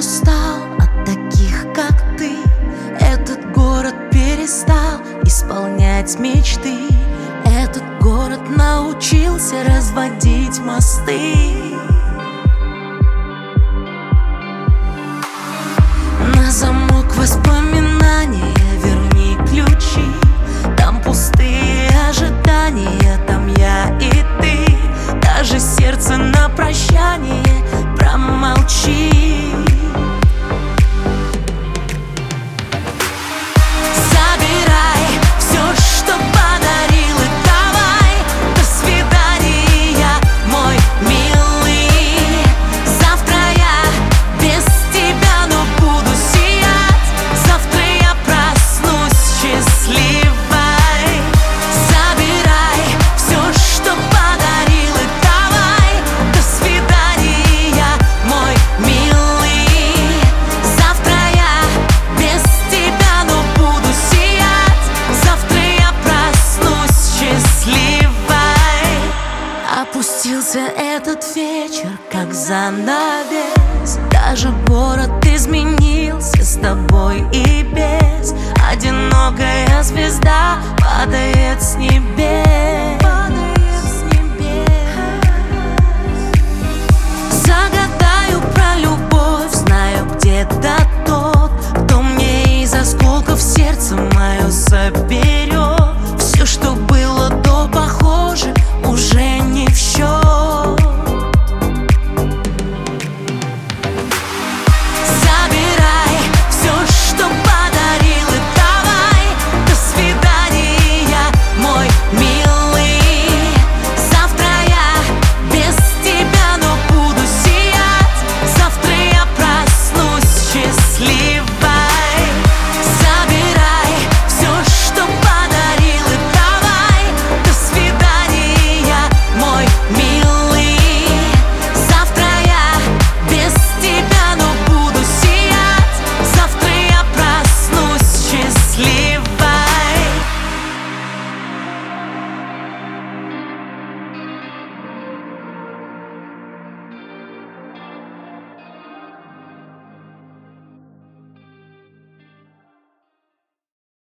устал от таких, как ты. Этот город перестал исполнять мечты. Этот город научился разводить мосты. На замок воспоминания верни ключи. Там пустые ожидания, там я и ты. Даже сердце на прощание промолчи. Забирай все, что подарил, и давай до свидания, мой милый. Завтра я без тебя, но буду сиять. Завтра я проснусь счастливой. Забирай все, что подарил, и давай до свидания, мой милый. Завтра я без тебя, но буду сиять. Завтра я проснусь счастливой. Опустился этот вечер, как занавес. Даже город изменился с тобой и без. Одинокая звезда падает с небес.